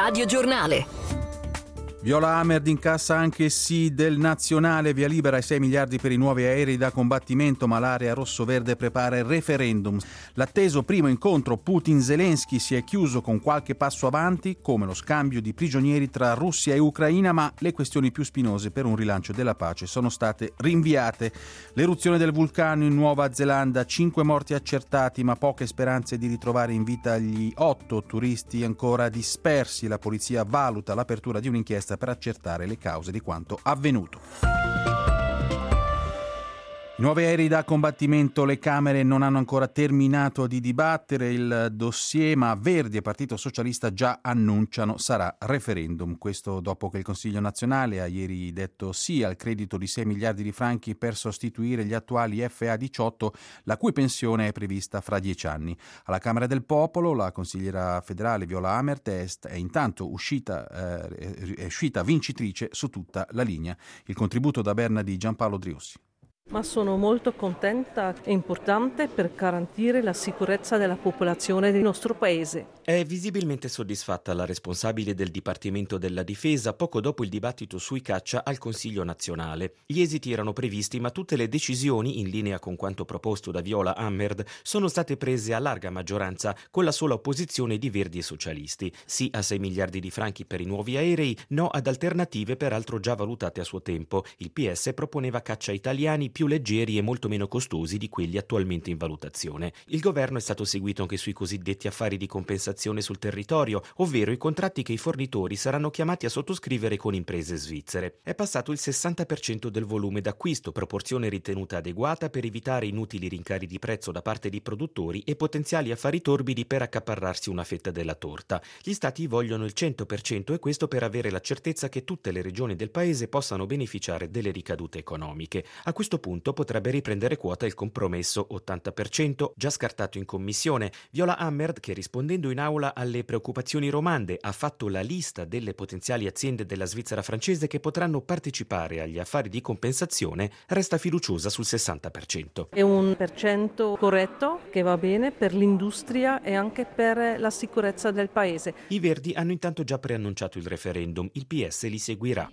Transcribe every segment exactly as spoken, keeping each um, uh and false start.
Radio Giornale. Viola Amherd incassa anche sì del nazionale, via libera ai sei miliardi per i nuovi aerei da combattimento, ma l'area rosso-verde prepara il referendum. L'atteso primo incontro Putin-Zelensky si è chiuso con qualche passo avanti, come lo scambio di prigionieri tra Russia e Ucraina, ma le questioni più spinose per un rilancio della pace sono state rinviate. L'eruzione del vulcano in Nuova Zelanda, cinque morti accertati, ma poche speranze di ritrovare in vita gli otto turisti ancora dispersi. La polizia valuta l'apertura di un'inchiesta per accertare le cause di quanto avvenuto. I nuovi aerei da combattimento, le Camere non hanno ancora terminato di dibattere il dossier, ma Verdi e Partito Socialista già annunciano sarà referendum. Questo dopo che il Consiglio nazionale ha ieri detto sì al credito di sei miliardi di franchi per sostituire gli attuali F A diciotto, la cui pensione è prevista fra dieci anni. Alla Camera del Popolo la consigliera federale Viola Amherd è intanto uscita, eh, è uscita vincitrice su tutta la linea. Il contributo da Berna di Giampaolo Driussi. Ma sono molto contenta, è importante per garantire la sicurezza della popolazione del nostro paese. È visibilmente soddisfatta la responsabile del Dipartimento della Difesa poco dopo il dibattito sui caccia al Consiglio nazionale. Gli esiti erano previsti, ma tutte le decisioni, in linea con quanto proposto da Viola Amherd, sono state prese a larga maggioranza con la sola opposizione di Verdi e Socialisti. Sì a sei miliardi di franchi per i nuovi aerei, no ad alternative peraltro già valutate a suo tempo. Il P S proponeva caccia italiani più leggeri e molto meno costosi di quelli attualmente in valutazione. Il governo è stato seguito anche sui cosiddetti affari di compensazione sul territorio, ovvero i contratti che i fornitori saranno chiamati a sottoscrivere con imprese svizzere. È passato il sessanta per cento del volume d'acquisto, proporzione ritenuta adeguata per evitare inutili rincari di prezzo da parte di produttori e potenziali affari torbidi per accaparrarsi una fetta della torta. Gli stati vogliono il cento per cento e questo per avere la certezza che tutte le regioni del paese possano beneficiare delle ricadute economiche. A questo punto potrebbe riprendere quota il compromesso ottanta per cento già scartato in commissione. Viola Amherd, che rispondendo in aula alle preoccupazioni romande ha fatto la lista delle potenziali aziende della Svizzera francese che potranno partecipare agli affari di compensazione, resta fiduciosa sul sessanta per cento. È un percento corretto che va bene per l'industria e anche per la sicurezza del paese. I Verdi hanno intanto già preannunciato il referendum, il P S li seguirà.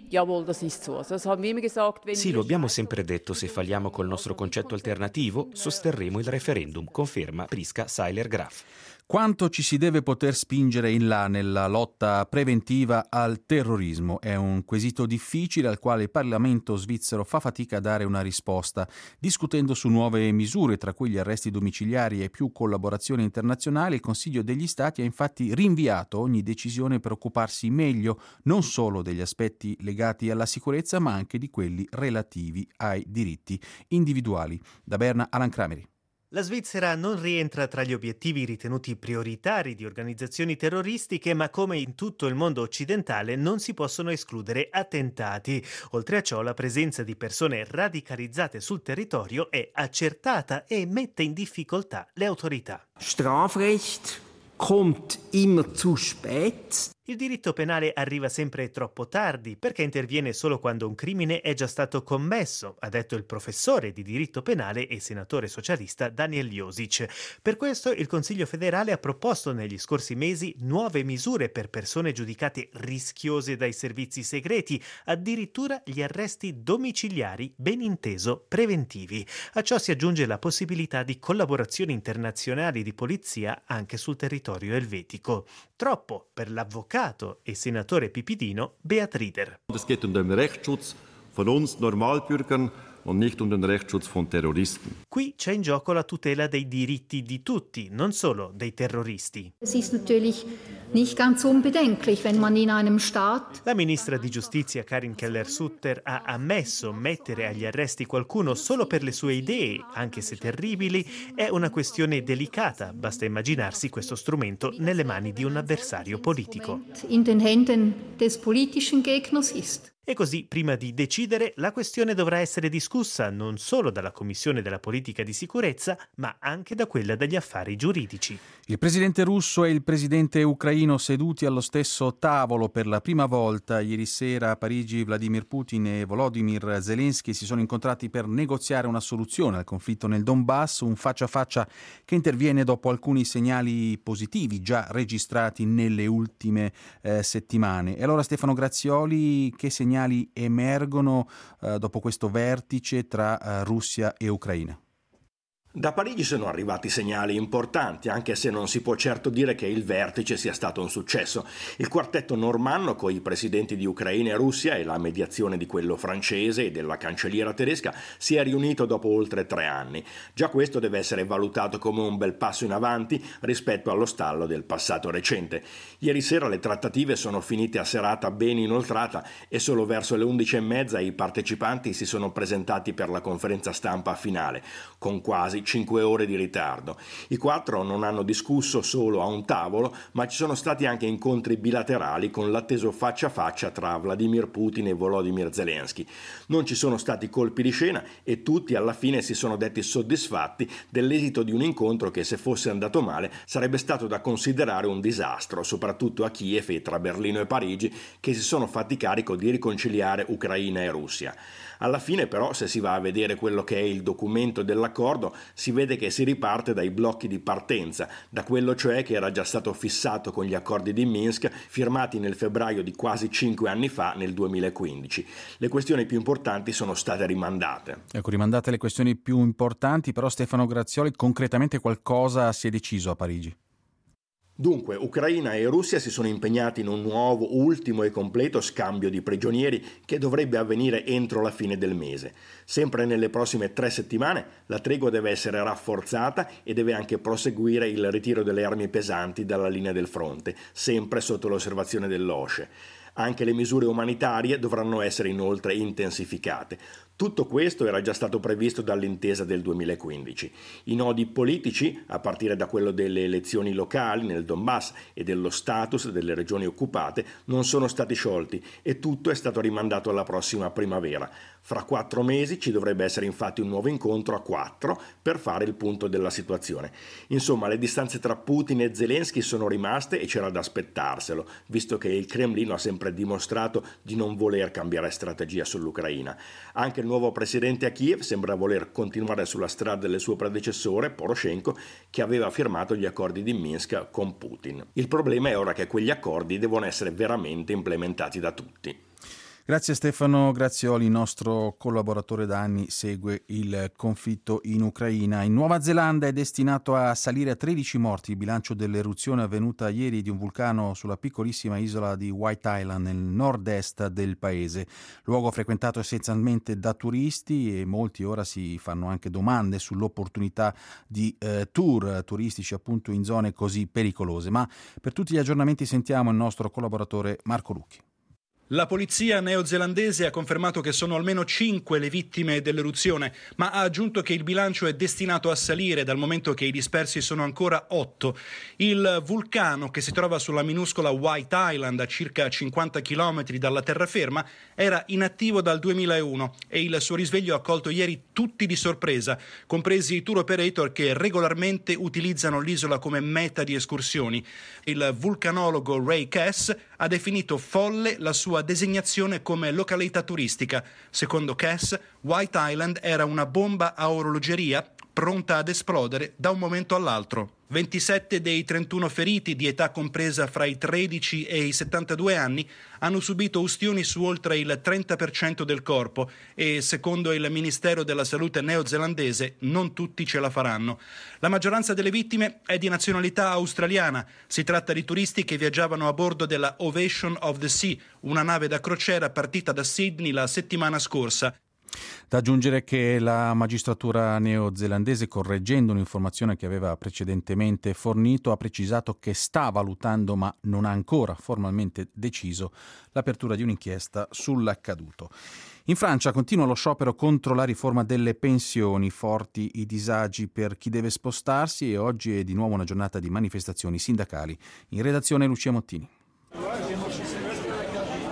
Sì, lo abbiamo sempre detto, se falliamo col nostro concetto alternativo, sosterremo il referendum, conferma Prisca Seiler-Graf. Quanto ci si deve poter spingere in là nella lotta preventiva al terrorismo? È un quesito difficile al quale il Parlamento svizzero fa fatica a dare una risposta, discutendo su nuove misure, tra cui gli arresti domiciliari e più collaborazione internazionale. Il Consiglio degli Stati ha infatti rinviato ogni decisione per occuparsi meglio non solo degli aspetti legati alla sicurezza, ma anche di quelli relativi ai diritti individuali. Da Berna, Alan Crameri. La Svizzera non rientra tra gli obiettivi ritenuti prioritari di organizzazioni terroristiche, ma come in tutto il mondo occidentale non si possono escludere attentati. Oltre a ciò, la presenza di persone radicalizzate sul territorio è accertata e mette in difficoltà le autorità. Strafrecht kommt immer zu spät. Il diritto penale arriva sempre troppo tardi perché interviene solo quando un crimine è già stato commesso, ha detto il professore di diritto penale e senatore socialista Daniel Josic. Per questo il Consiglio federale ha proposto negli scorsi mesi nuove misure per persone giudicate rischiose dai servizi segreti, addirittura gli arresti domiciliari, ben inteso preventivi. A ciò si aggiunge la possibilità di collaborazioni internazionali di polizia anche sul territorio elvetico. Troppo per l'avvocato e senatore pipidino Beat Rieder. Es geht um den Rechtsschutz von uns Normalbürgern und nicht um den Rechtsschutz von Terroristen. Qui c'è in gioco la tutela dei diritti di tutti, non solo dei terroristi. Es ist natürlich nicht ganz unbedenklich, wenn man in einem Staat. La ministra di Giustizia Karin Keller-Sutter ha ammesso mettere agli arresti qualcuno solo per le sue idee, anche se terribili, è una questione delicata. Basta immaginarsi questo strumento nelle mani di un avversario politico. In den Händen des politischen Gegners ist. E così, prima di decidere, la questione dovrà essere discussa non solo dalla Commissione della Politica di Sicurezza, ma anche da quella degli affari giuridici. Il presidente russo e il presidente ucraino seduti allo stesso tavolo per la prima volta. Ieri sera a Parigi Vladimir Putin e Volodymyr Zelensky si sono incontrati per negoziare una soluzione al conflitto nel Donbass, un faccia a faccia che interviene dopo alcuni segnali positivi già registrati nelle ultime eh, settimane. E allora Stefano Grazioli, che segnali emergono eh, dopo questo vertice tra eh, Russia e Ucraina? Da Parigi sono arrivati segnali importanti, anche se non si può certo dire che il vertice sia stato un successo. Il quartetto normanno, con i presidenti di Ucraina e Russia e la mediazione di quello francese e della cancelliera tedesca, si è riunito dopo oltre tre anni. Già questo deve essere valutato come un bel passo in avanti rispetto allo stallo del passato recente. Ieri sera le trattative sono finite a serata ben inoltrata e solo verso le undici e mezza i partecipanti si sono presentati per la conferenza stampa finale, con quasi cinque ore di ritardo. I quattro non hanno discusso solo a un tavolo, ma ci sono stati anche incontri bilaterali con l'atteso faccia a faccia tra Vladimir Putin e Volodymyr Zelensky. Non ci sono stati colpi di scena e tutti alla fine si sono detti soddisfatti dell'esito di un incontro che, se fosse andato male, sarebbe stato da considerare un disastro, soprattutto a Kiev e tra Berlino e Parigi, che si sono fatti carico di riconciliare Ucraina e Russia. Alla fine però, se si va a vedere quello che è il documento dell'accordo, si vede che si riparte dai blocchi di partenza, da quello cioè che era già stato fissato con gli accordi di Minsk firmati nel febbraio di quasi cinque anni fa, nel duemilaquindici. Le questioni più importanti sono state rimandate. Ecco, rimandate le questioni più importanti, però Stefano Grazioli, concretamente qualcosa si è deciso a Parigi? Dunque, Ucraina e Russia si sono impegnati in un nuovo, ultimo e completo scambio di prigionieri che dovrebbe avvenire entro la fine del mese. Sempre nelle prossime tre settimane la tregua deve essere rafforzata e deve anche proseguire il ritiro delle armi pesanti dalla linea del fronte, sempre sotto l'osservazione dell'O S C E. Anche le misure umanitarie dovranno essere inoltre intensificate. Tutto questo era già stato previsto dall'intesa del duemilaquindici. I nodi politici, a partire da quello delle elezioni locali nel Donbass e dello status delle regioni occupate, non sono stati sciolti e tutto è stato rimandato alla prossima primavera. Fra quattro mesi ci dovrebbe essere infatti un nuovo incontro a quattro per fare il punto della situazione. Insomma, le distanze tra Putin e Zelensky sono rimaste e c'era da aspettarselo, visto che il Cremlino ha sempre dimostrato di non voler cambiare strategia sull'Ucraina. Anche il nuovo presidente a Kiev sembra voler continuare sulla strada del suo predecessore, Poroshenko, che aveva firmato gli accordi di Minsk con Putin. Il problema è ora che quegli accordi devono essere veramente implementati da tutti. Grazie Stefano Grazioli, il nostro collaboratore da anni segue il conflitto in Ucraina. In Nuova Zelanda è destinato a salire a tredici morti il bilancio dell'eruzione avvenuta ieri di un vulcano sulla piccolissima isola di White Island nel nord-est del paese. Luogo frequentato essenzialmente da turisti e molti ora si fanno anche domande sull'opportunità di eh, tour turistici appunto in zone così pericolose. Ma per tutti gli aggiornamenti sentiamo il nostro collaboratore Marco Lucchi. La polizia neozelandese ha confermato che sono almeno cinque le vittime dell'eruzione, ma ha aggiunto che il bilancio è destinato a salire dal momento che i dispersi sono ancora otto. Il vulcano, che si trova sulla minuscola White Island a circa cinquanta chilometri dalla terraferma, era inattivo dal duemilauno e il suo risveglio ha colto ieri tutti di sorpresa, compresi i tour operator che regolarmente utilizzano l'isola come meta di escursioni. Il vulcanologo Ray Cass ha definito folle la sua designazione come località turistica. Secondo Cass, White Island era una bomba a orologeria pronta ad esplodere da un momento all'altro. ventisette dei trentuno feriti, di età compresa fra i tredici e i settantadue anni, hanno subito ustioni su oltre il trenta per cento del corpo e, secondo il Ministero della Salute neozelandese, non tutti ce la faranno. La maggioranza delle vittime è di nazionalità australiana. Si tratta di turisti che viaggiavano a bordo della Ovation of the Sea, una nave da crociera partita da Sydney la settimana scorsa. Da aggiungere che la magistratura neozelandese, correggendo un'informazione che aveva precedentemente fornito, ha precisato che sta valutando, ma non ha ancora formalmente deciso, l'apertura di un'inchiesta sull'accaduto. In Francia continua lo sciopero contro la riforma delle pensioni, forti i disagi per chi deve spostarsi e oggi è di nuovo una giornata di manifestazioni sindacali. In redazione Lucia Mottini.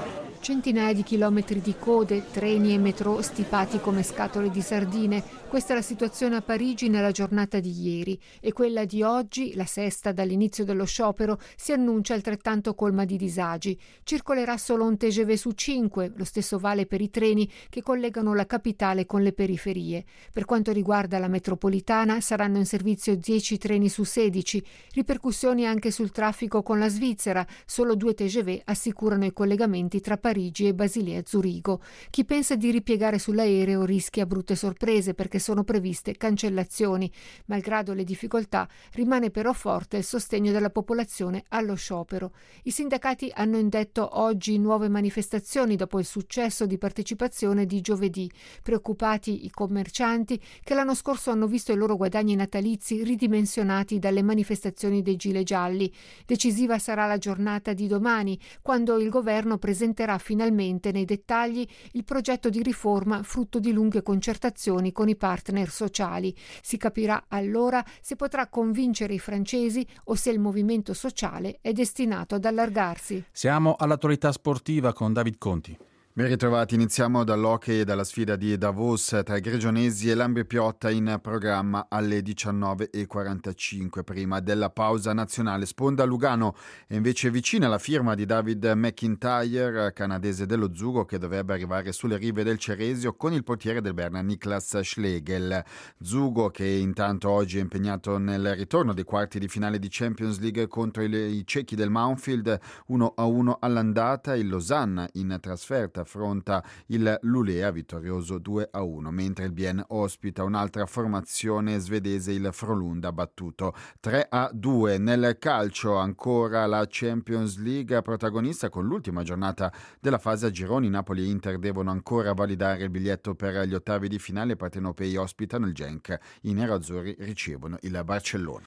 Centinaia di chilometri di code, treni e metro stipati come scatole di sardine. Questa è la situazione a Parigi nella giornata di ieri e quella di oggi, la sesta dall'inizio dello sciopero, si annuncia altrettanto colma di disagi. Circolerà solo un T G V su cinque, lo stesso vale per i treni che collegano la capitale con le periferie. Per quanto riguarda la metropolitana, saranno in servizio dieci treni su sedici. Ripercussioni anche sul traffico con la Svizzera. Solo due T G V assicurano i collegamenti tra Parigi e Basilea Zurigo. Chi pensa di ripiegare sull'aereo rischia brutte sorprese perché sono previste cancellazioni. Malgrado le difficoltà, rimane però forte il sostegno della popolazione allo sciopero. I sindacati hanno indetto oggi nuove manifestazioni dopo il successo di partecipazione di giovedì. Preoccupati i commercianti che l'anno scorso hanno visto i loro guadagni natalizi ridimensionati dalle manifestazioni dei gilet gialli. Decisiva sarà la giornata di domani, quando il governo presenterà finalmente nei dettagli il progetto di riforma frutto di lunghe concertazioni con i partner sociali. Si capirà allora se potrà convincere i francesi o se il movimento sociale è destinato ad allargarsi. Siamo all'attualità sportiva con David Conti. Ben ritrovati, iniziamo dall'hockey e dalla sfida di Davos tra i grigionesi e l'Ambri Piotta in programma alle diciannove e quarantacinque prima della pausa nazionale. Sponda Lugano è invece vicina alla firma di David McIntyre, canadese dello Zugo, che dovrebbe arrivare sulle rive del Ceresio con il portiere del Berna Niklas Schlegel. Zugo che intanto oggi è impegnato nel ritorno dei quarti di finale di Champions League contro i, i cechi del Mountfield, uno a uno all'andata. Il Losanna in trasferta affronta il Lulea vittorioso due a uno, mentre il Bien ospita un'altra formazione svedese, il Frölunda, battuto tre a due. Nel calcio ancora la Champions League protagonista con l'ultima giornata della fase a gironi. Napoli e Inter devono ancora validare il biglietto per gli ottavi di finale. Partenopei ospitano il Genk, i nerazzurri ricevono il Barcellona.